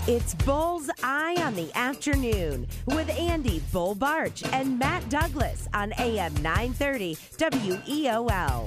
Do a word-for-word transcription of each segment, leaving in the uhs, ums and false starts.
It's Bull's Eye on the Afternoon with Andy Bull Barch and Matt Douglas on A M nine thirty W E O L.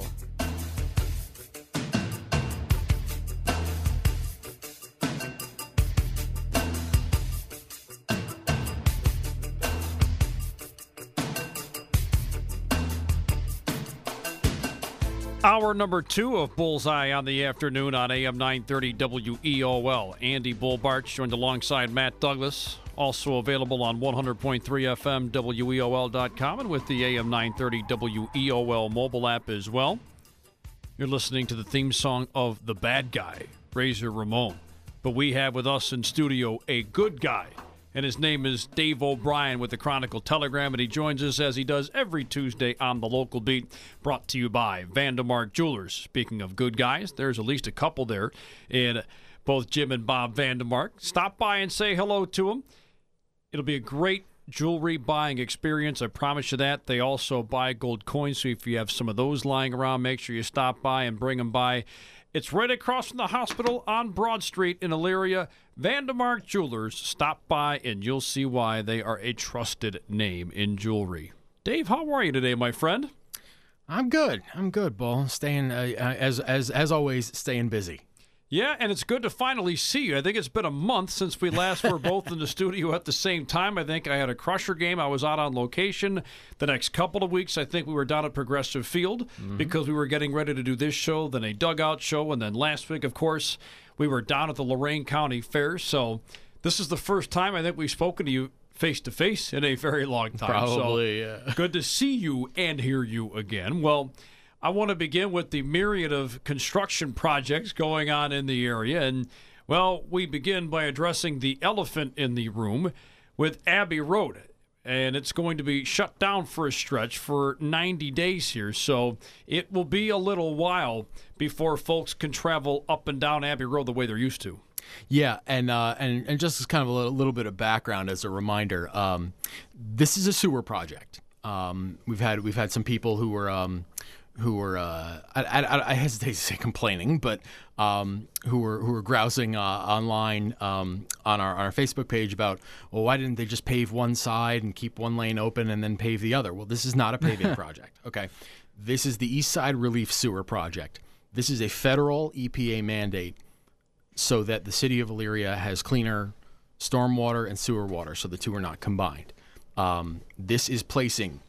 Hour number two of Bullseye on the Afternoon on A M nine thirty W E O L. Andy Bull Barch joined alongside Matt Douglas, also available on one hundred point three F M, W E O L dot com, and with the A M nine thirty W E O L mobile app as well. You're listening to the theme song of The Bad Guy, Razor Ramon. But we have with us in studio a good guy, and his name is Dave O'Brien with the Chronicle Telegram, and he joins us as he does every Tuesday on the Local Beat, brought to you by Vandemark Jewelers. Speaking of good guys, there's at least a couple there in both Jim and Bob Vandemark. Stop by and say hello to them. It'll be a great jewelry buying experience, I promise you that. They also buy gold coins, so if you have some of those lying around, make sure you stop by and bring them by. It's right across from the hospital on Broad Street in Elyria. Vandemark Jewelers. Stop by and you'll see why they are a trusted name in jewelry. Dave, how are you today, my friend? I'm good. I'm good, Bull. Staying, uh, as as as always, staying busy. Yeah, and it's good to finally see you. I think it's been a month since we last were both in the studio at the same time. I think I had a Crusher game. I was out on location. The next couple of weeks, I think we were down at Progressive Field mm-hmm. because we were getting ready to do this show, then a dugout show, and then last week, of course, we were down at the Lorain County Fair. So this is the first time I think we've spoken to you face-to-face in a very long time. Probably, so yeah. Good to see you and hear you again. Well, I want to begin with the myriad of construction projects going on in the area. And, well, we begin by addressing the elephant in the room with Abbey Road. And it's going to be shut down for a stretch for ninety days here. So it will be a little while before folks can travel up and down Abbey Road the way they're used to. Yeah, and uh, and, and just as kind of a little, little bit of background as a reminder, um, this is a sewer project. Um, we've had we've had some people who were um, who were uh, I, I, I hesitate to say complaining, but um, who were who were grousing uh, online um, on our on our Facebook page about, well, why didn't they just pave one side and keep one lane open and then pave the other? Well, this is not a paving project. Okay, this is the East Side Relief Sewer Project. This is a federal E P A mandate so that the city of Elyria has cleaner stormwater and sewer water, so the two are not combined. Um, this is placing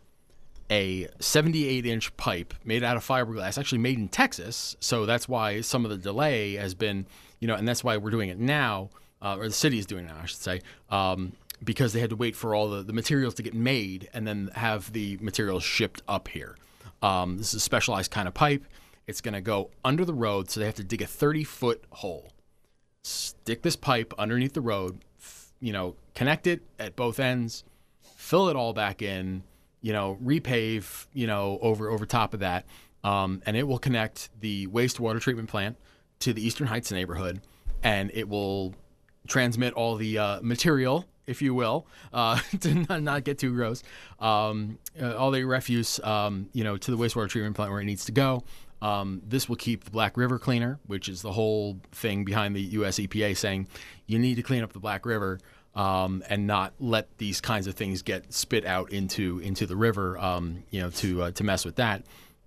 a seventy-eight inch pipe made out of fiberglass, actually made in Texas. So that's why some of the delay has been, you know, and that's why we're doing it now, uh, or the city is doing it now, I should say, um, because they had to wait for all the, the materials to get made and then have the materials shipped up here. Um, this is a specialized kind of pipe. It's going to go under the road, so they have to dig a thirty foot hole, stick this pipe underneath the road, f- you know, connect it at both ends, fill it all back in, you know, repave, you know, over over top of that, um, and it will connect the wastewater treatment plant to the Eastern Heights neighborhood, and it will transmit all the uh, material, if you will, uh, to not, not get too gross, um, uh, all the refuse, um, you know, to the wastewater treatment plant where it needs to go. Um, this will keep the Black River cleaner, which is the whole thing behind the U S E P A saying you need to clean up the Black River. Um, and not let these kinds of things get spit out into into the river, um, you know, to uh, to mess with that.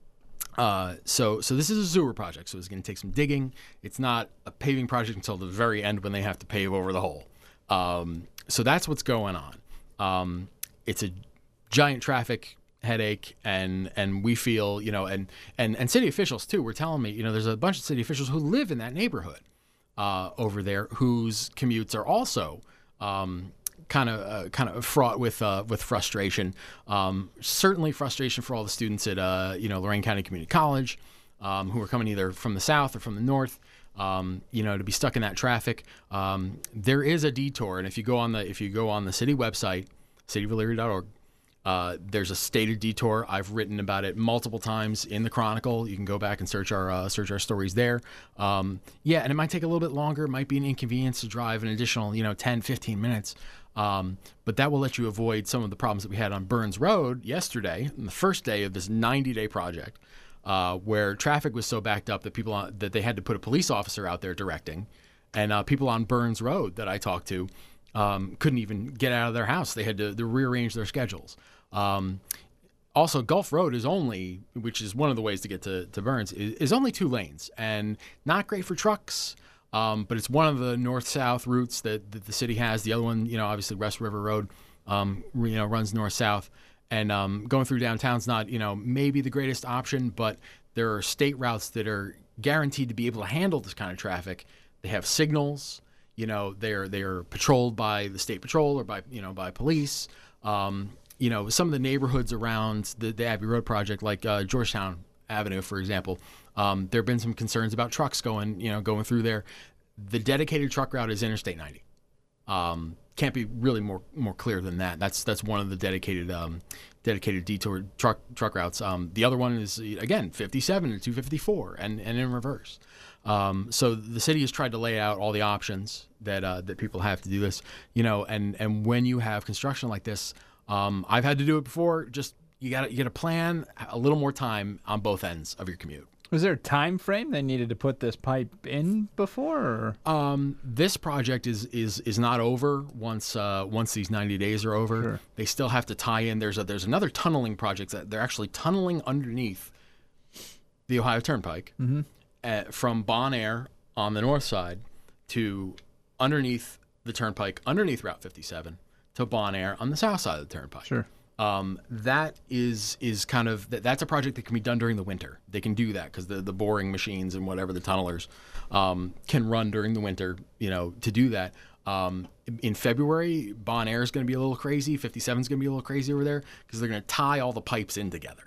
Uh, so so this is a sewer project, so it's going to take some digging. It's not a paving project until the very end when they have to pave over the hole. Um, so that's what's going on. Um, it's a giant traffic headache, and and we feel, you know, and and and city officials too were telling me, you know, there's a bunch of city officials who live in that neighborhood uh, over there whose commutes are also Um, kind of, uh, kind of fraught with uh, with frustration. Um, certainly, frustration for all the students at uh, you know Lorain County Community College, um, who are coming either from the south or from the north. Um, you know, to be stuck in that traffic. Um, there is a detour, and if you go on the if you go on the city website, city of elyria dot org, uh, there's a stated detour. I've written about it multiple times in the Chronicle. You can go back and search our uh, search our stories there. Um, yeah, and it might take a little bit longer. It might be an inconvenience to drive an additional, you know, ten, fifteen minutes. Um, but that will let you avoid some of the problems that we had on Burns Road yesterday, on the first day of this ninety-day project, uh, where traffic was so backed up that people uh, that they had to put a police officer out there directing. and uh, people on Burns Road that I talked to um, couldn't even get out of their house. They had to, to rearrange their schedules. Um, Also, Gulf Road is only, which is one of the ways to get to, to Burns, is, is only two lanes and not great for trucks, um, but it's one of the north-south routes that, that the city has. The other one, you know, obviously West River Road, um, you know, runs north-south. And um, going through downtown's not, you know, maybe the greatest option, but there are state routes that are guaranteed to be able to handle this kind of traffic. They have signals, you know, they're they're patrolled by the state patrol or by, you know, by police. Um, You know, some of the neighborhoods around the, the Abbey Road project, like uh, Georgetown Avenue, for example, um, there have been some concerns about trucks going, you know, going through there. The dedicated truck route is Interstate ninety. Um, can't be really more more clear than that. That's that's one of the dedicated um, dedicated detour truck truck routes. Um, the other one is again fifty-seven and two fifty-four, and and in reverse. Um, so the city has tried to lay out all the options that uh, that people have to do this. You know, and and when you have construction like this. Um, I've had to do it before. Just you got you got to plan a little more time on both ends of your commute. Was there a time frame they needed to put this pipe in before? Or? Um, this project is is is not over once uh, once these ninety days are over. Sure. They still have to tie in. There's a, there's another tunneling project that they're actually tunneling underneath the Ohio Turnpike mm-hmm. at, from Bon Air on the north side to underneath the Turnpike, underneath Route fifty-seven. To Bon Air on the south side of the Turnpike. Sure. Um, that is is kind of that, that's a project that can be done during the winter. They can do that because the, the boring machines and whatever the tunnelers um, can run during the winter. You know, to do that. Um, in February, Bon Air is going to be a little crazy. fifty-seven is going to be a little crazy over there because they're going to tie all the pipes in together.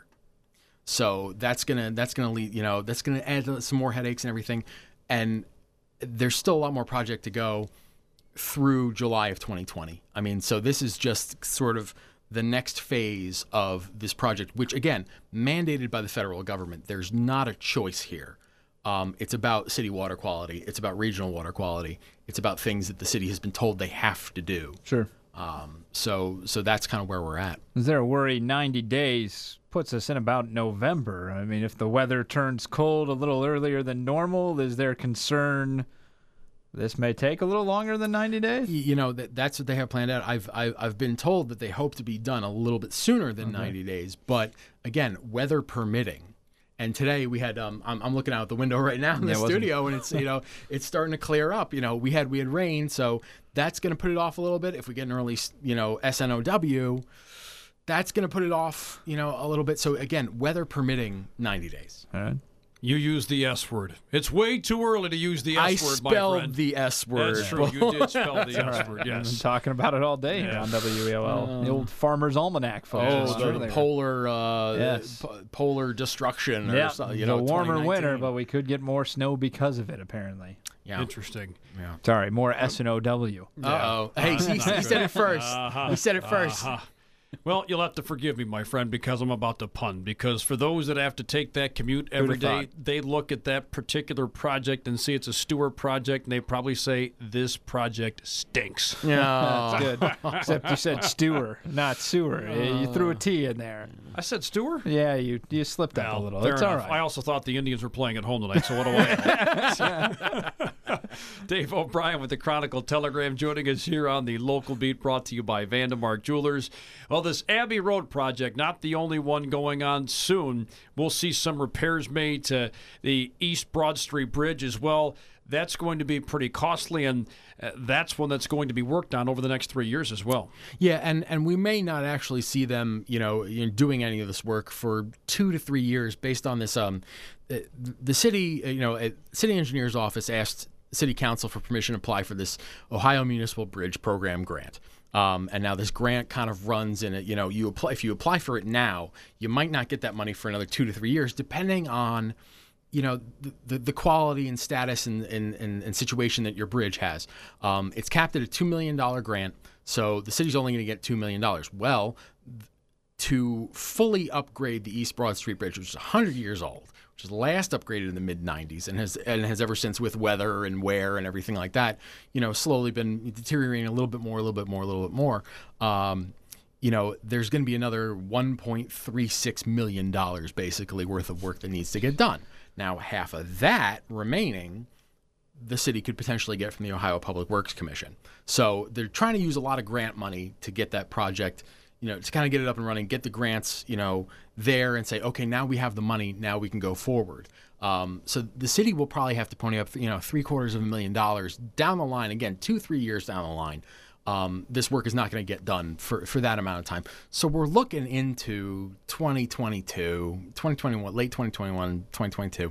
So that's gonna that's gonna lead you know that's gonna add some more headaches and everything. And there's still a lot more project to go through July of twenty twenty. I mean, so this is just sort of the next phase of this project, which, again, mandated by the federal government. There's not a choice here. Um, it's about city water quality. It's about regional water quality. It's about things that the city has been told they have to do. Sure. Um, so so that's kind of where we're at. Is there a worry ninety days puts us in about November? I mean, if the weather turns cold a little earlier than normal, is there concern this may take a little longer than ninety days? You know, that that's what they have planned out. I've I've, I've been told that they hope to be done a little bit sooner than okay. ninety days. But again, weather permitting. And today we had um, I'm, I'm looking out the window right now in the yeah, studio, and it's you know it's starting to clear up. You know, we had we had rain, so that's going to put it off a little bit. If we get an early you know S N O W, that's going to put it off you know a little bit. So again, weather permitting, ninety days. All right. You used the S word. It's way too early to use the S I word, my friend. I spelled the S word. That's true. You did spell the S right. word, yes. I've been talking about it all day yeah. here on W E O L. Uh, the old Farmer's Almanac, folks. Oh, the polar, uh, yes. p- polar destruction. Or yeah, something, you know, the warmer winter, but we could get more snow because of it, apparently. Yeah. Interesting. Yeah. Sorry, more S and O W. Uh-oh. Yeah. Hey, uh, he, he said it first. Uh-huh. He said it first. Uh-huh. Well, you'll have to forgive me, my friend, because I'm about to pun. Because for those that have to take that commute every day, they look at that particular project and see it's a Stewart project, and they probably say, this project stinks. Yeah, that's good. Except you said Stewer, not sewer. Uh, you threw a T in there. I said Stewart? Yeah, you you slipped well, up a little. Fair It's enough. all right. I also thought the Indians were playing at home tonight, so what do I know? Dave O'Brien with the Chronicle Telegram joining us here on the Local Beat, brought to you by Vandemark Jewelers. Well, this Abbey Road project, not the only one going on soon. We'll see some repairs made to the East Broad Street Bridge as well. That's going to be pretty costly, and uh, that's one that's going to be worked on over the next three years as well. Yeah, and, and we may not actually see them, you know, you know, doing any of this work for two to three years based on this. Um, the city, you know, city engineer's office asked City Council for permission to apply for this Ohio Municipal Bridge Program grant. Um, and now this grant kind of runs in it. You know, you apply if you apply for it now, you might not get that money for another two to three years, depending on, you know, the, the, the quality and status and, and, and, and situation that your bridge has. Um, it's capped at a two million dollars grant, so the city's only going to get two million dollars. Well, to fully upgrade the East Broad Street Bridge, which is one hundred years old, which was last upgraded in the mid nineties and has and has ever since, with weather and wear and everything like that, you know, slowly been deteriorating a little bit more, a little bit more, a little bit more. Um, you know, there's going to be another one point three six million dollars basically worth of work that needs to get done. Now, half of that remaining the city could potentially get from the Ohio Public Works Commission. So they're trying to use a lot of grant money to get that project, you know, to kind of get it up and running, get the grants, you know, there and say, okay, now we have the money, now we can go forward. Um, so the city will probably have to pony up, you know, three quarters of a million dollars down the line, again, two, three years down the line. Um, this work is not going to get done for, for that amount of time. So we're looking into twenty twenty-two, twenty twenty-one, late twenty twenty-one, twenty twenty-two,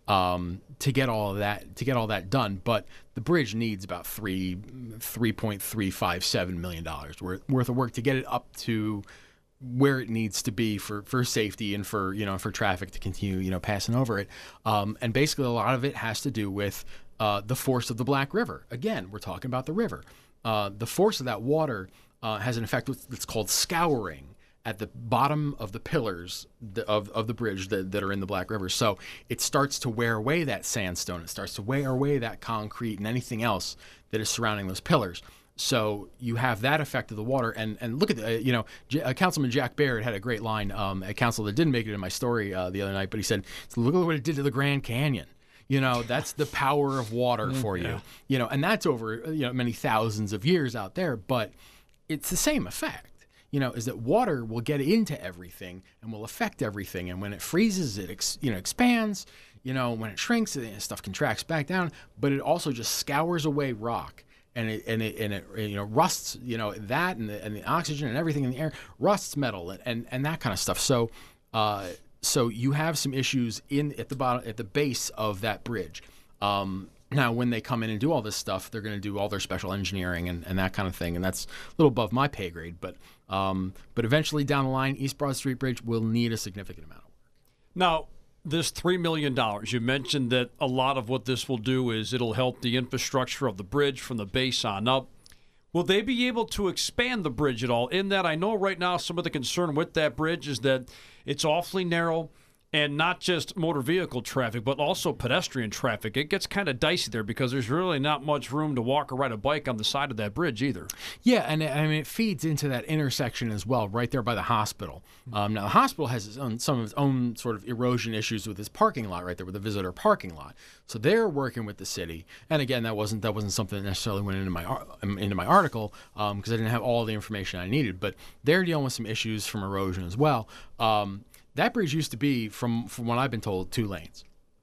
um, to get all of that, to get all that done. But the bridge needs about three, three point three five seven million dollars worth, worth of work to get it up to where it needs to be for, for safety and for, you know, for traffic to continue, you know, passing over it. Um, and basically a lot of it has to do with, uh, the force of the Black River. Again, we're talking about the river. Uh, the force of that water uh, has an effect that's called scouring at the bottom of the pillars of, of the bridge that, that are in the Black River. So it starts to wear away that sandstone. It starts to wear away that concrete and anything else that is surrounding those pillars. So you have that effect of the water. And, and look at, the, uh, you know, J- uh, Councilman Jack Baird had a great line um, at council that didn't make it in my story uh, the other night, but he said, look at what it did to the Grand Canyon. You know, that's the power of water for you, yeah. you know, and that's over, you know, many thousands of years out there, but it's the same effect, you know, is that water will get into everything and will affect everything. And when it freezes, it, ex, you know, expands, you know, when it shrinks, it, stuff contracts back down, but it also just scours away rock and it, and it, and it, you know, rusts, you know, that and the, and the oxygen and everything in the air rusts metal and, and, and that kind of stuff. So, uh, So you have some issues in at the bottom, at the base of that bridge. Um, now, when they come in and do all this stuff, they're going to do all their special engineering and, and that kind of thing, and that's a little above my pay grade. But um, but eventually down the line, East Broad Street Bridge will need a significant amount of work. Now, this three million dollars, you mentioned that a lot of what this will do is it'll help the infrastructure of the bridge from the base on up. Will they be able to expand the bridge at all? In that, I know right now some of the concern with that bridge is that it's awfully narrow and not just motor vehicle traffic, but also pedestrian traffic. It gets kind of dicey there because there's really not much room to walk or ride a bike on the side of that bridge either. Yeah, and I mean, it feeds into that intersection as well, right there by the hospital. Um, now, the hospital has its own, some of its own sort of erosion issues with its parking lot right there, with the visitor parking lot. So they're working with the city. And again, that wasn't that wasn't something that necessarily went into my into my article because um, I didn't have all the information I needed. But they're dealing with some issues from erosion as well. Um, That bridge used to be, from, from what I've been told, two lanes.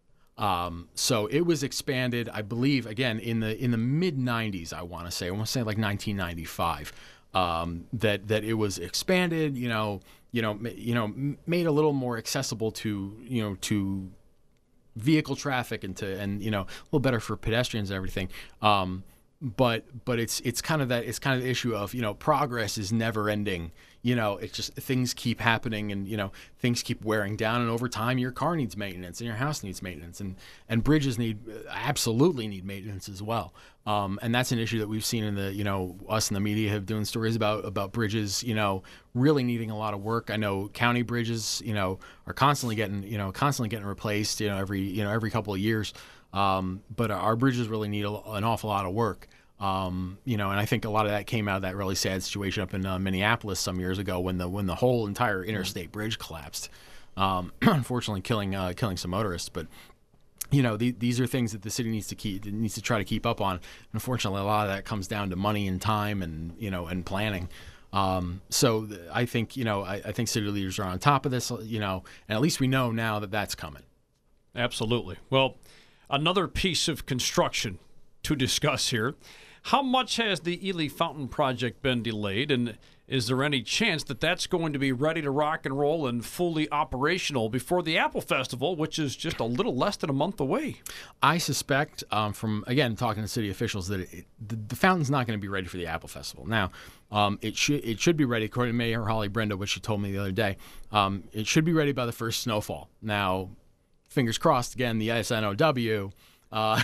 Um, so it was expanded, I believe, again, in the in the mid nineties, I want to say. I want to say like nineteen ninety-five, um, that that it was expanded, you know, you know, you know, made a little more accessible to, you know, to vehicle traffic and to, and, you know, a little better for pedestrians and everything. Um, but but it's it's kind of that it's kind of the issue of, you know, progress is never ending. You know, it's just things keep happening and, you know, things keep wearing down. And over time, your car needs maintenance and your house needs maintenance. And, and bridges need absolutely need maintenance as well. Um, and that's an issue that we've seen in the, you know, us in the media have doing stories about, about bridges, you know, really needing a lot of work. I know county bridges, you know, are constantly getting, you know, constantly getting replaced, you know, every, you know, every couple of years. Um, but our bridges really need a, an awful lot of work. Um, you know, and I think a lot of that came out of that really sad situation up in uh, Minneapolis some years ago when the when the whole entire interstate bridge collapsed, um, unfortunately killing uh, killing some motorists. But you know, the, these are things that the city needs to keep needs to try to keep up on. Unfortunately, a lot of that comes down to money and time and, you know, and planning. Um, so I think, you know, I, I think city leaders are on top of this, you know, and at least we know now that that's coming. Absolutely. Well, another piece of construction to discuss here. How much has the Ely Fountain project been delayed, and is there any chance that that's going to be ready to rock and roll and fully operational before the Apple Festival, which is just a little less than a month away? I suspect, um, from, again, talking to city officials, that it, the, the fountain's not going to be ready for the Apple Festival. Now, um, it should it should be ready, according to Mayor Holly Brenda, which she told me the other day. Um, it should be ready by the first snowfall. Now, fingers crossed, again, the S N O W Uh,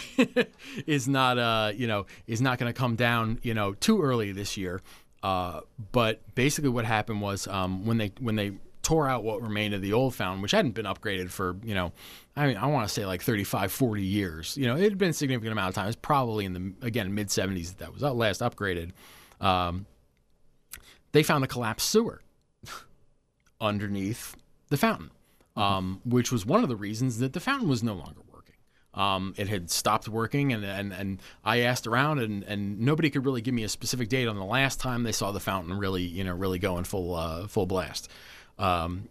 is not, uh, you know, is not going to come down, you know, too early this year. Uh, but basically, what happened was um, when they when they tore out what remained of the old fountain, which hadn't been upgraded for, you know, I mean, I want to say like thirty-five, forty years. You know, it had been a significant amount of time. It was probably in the, again, mid seventies that was last upgraded. Um, they found a collapsed sewer underneath the fountain, um, which was one of the reasons that the fountain was no longer working. Um, it had stopped working, and, and, and I asked around, and, and nobody could really give me a specific date on the last time they saw the fountain really, you know, really going full uh, full blast. Um,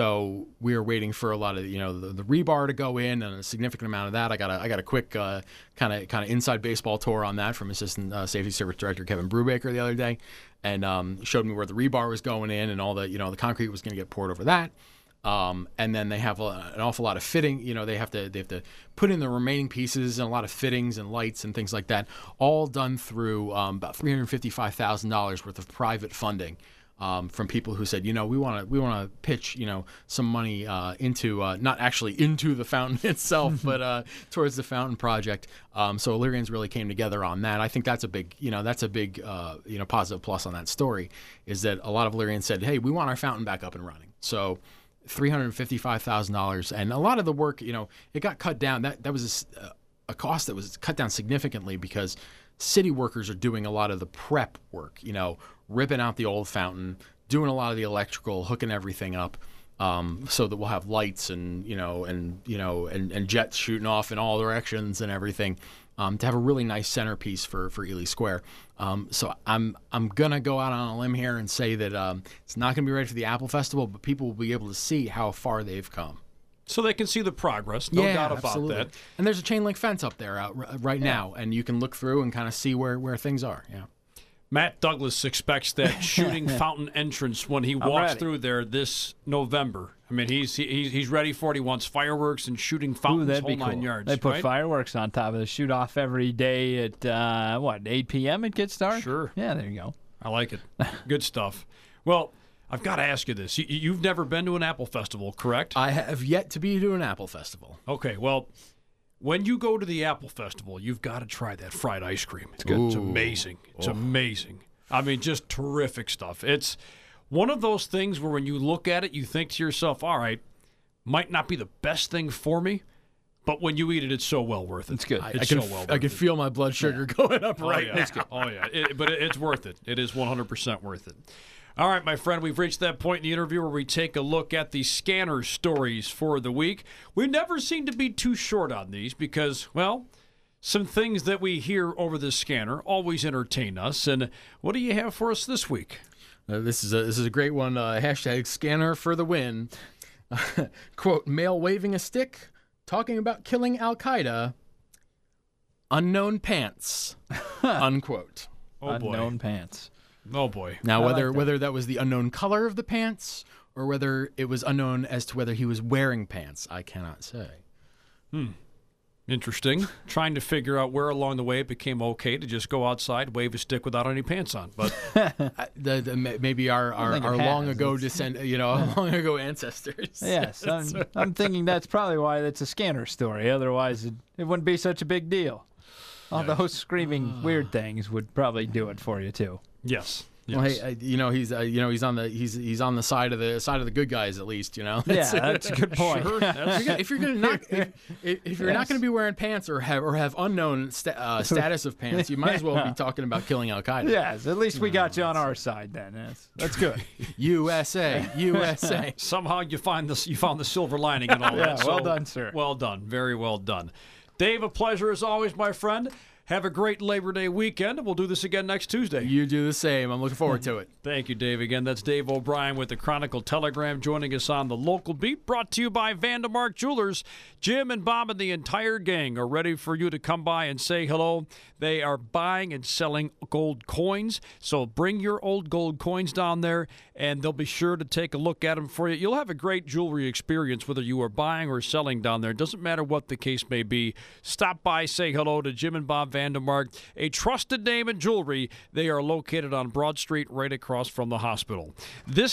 so we were waiting for a lot of, you know, the, the rebar to go in, and a significant amount of that. I got a, I got a quick kind of kind of inside baseball tour on that from Assistant uh, Safety Service Director Kevin Brubaker the other day, and um, showed me where the rebar was going in, and all the, you know, the concrete was going to get poured over that. Um, and then they have a, an awful lot of fitting. You know, they have to they have to put in the remaining pieces and a lot of fittings and lights and things like that, all done through um, about three hundred fifty-five thousand dollars worth of private funding. Um, from people who said, you know, we want to we want to pitch, you know, some money uh, into uh, not actually into the fountain itself, but uh, towards the fountain project. Um, so Illyrians really came together on that. I think that's a big, you know, that's a big, uh, you know, positive plus on that story, is that a lot of Illyrians said, hey, we want our fountain back up and running. So three hundred fifty-five thousand dollars, and a lot of the work, you know, it got cut down. That that was a, a cost that was cut down significantly because city workers are doing a lot of the prep work, you know, ripping out the old fountain, doing a lot of the electrical, hooking everything up, um, so that we'll have lights and, you know, and, you know, and, and jets shooting off in all directions and everything, um, to have a really nice centerpiece for, for Ely Square. Um, so I'm, I'm going to go out on a limb here and say that, um, it's not going to be ready for the Apple Festival, but people will be able to see how far they've come. So they can see the progress, no yeah, doubt about absolutely. that. And there's a chain link fence up there out r- right yeah. now, and you can look through and kind of see where, where things are. Yeah. Matt Douglas expects that shooting fountain entrance when he walks ready. through there this November. I mean, he's he's he's ready for it. He wants fireworks and shooting fountains, Ooh, that'd whole be cool. nine yards. They put right? fireworks on top of the shoot off every day at uh, what eight p.m. It gets dark. Sure. Yeah, there you go. I like it. Good stuff. Well, I've got to ask you this. You, you've never been to an Apple Festival, correct? I have yet to be to an Apple Festival. Okay, well, when you go to the Apple Festival, you've got to try that fried ice cream. It's good. It's amazing. It's oh. amazing. I mean, just terrific stuff. It's one of those things where when you look at it, you think to yourself, all right, might not be the best thing for me, but when you eat it, it's so well worth it. It's good. I, It's I can, so well worth I can it. feel my blood sugar yeah. going up Oh, right yeah. now. It's good. Oh, yeah. It, but it, it's worth it. It is one hundred percent worth it. All right, my friend, we've reached that point in the interview where we take a look at the scanner stories for the week. We never seem to be too short on these because, well, some things that we hear over the scanner always entertain us. And what do you have for us this week? Uh, this is a this is a great one. Uh, hashtag scanner for the win. Quote, male waving a stick, talking about killing Al-Qaeda. Unknown pants. Unquote. Oh, Unknown boy. pants. Oh, boy. Now, I whether like that. whether that was the unknown color of the pants or whether it was unknown as to whether he was wearing pants, I cannot say. Hmm. Interesting. Trying to figure out where along the way it became okay to just go outside, wave a stick without any pants on. But I, the, the, maybe our, our, think it our has. long ago descend, you know, our long ago ancestors. Yes, I'm, I'm thinking that's probably why it's a scanner story. Otherwise, it, it wouldn't be such a big deal. All those screaming weird things would probably do it for you too. yes. yes. Well, hey, uh, you know he's uh, you know he's on the he's he's on the side of the side of the good guys at least, you know. Yeah, that's a good point. Sure. That's- If you're gonna, if you're gonna not if, if, if you're not Yes. going to be wearing pants or have or have unknown sta- uh, status of pants, you might as well be talking about killing Al Qaeda. Yes, at least we got you on our side then. That's, that's good. U S A, U S A. Somehow you find this. You found the silver lining in all Yeah, that. well So, done, sir. Well done. Very well done. Dave, a pleasure as always, my friend. Have a great Labor Day weekend, and we'll do this again next Tuesday. You do the same. I'm looking forward to it. Thank you, Dave. Again, that's Dave O'Brien with the Chronicle Telegram joining us on the local beat, brought to you by Vandemark Jewelers. Jim and Bob and the entire gang are ready for you to come by and say hello. They are buying and selling gold coins, so bring your old gold coins down there, and they'll be sure to take a look at them for you. You'll have a great jewelry experience whether you are buying or selling down there. It doesn't matter what the case may be. Stop by, say hello to Jim and Bob Vandemark, a trusted name in jewelry. They are located on Broad Street right across from the hospital. This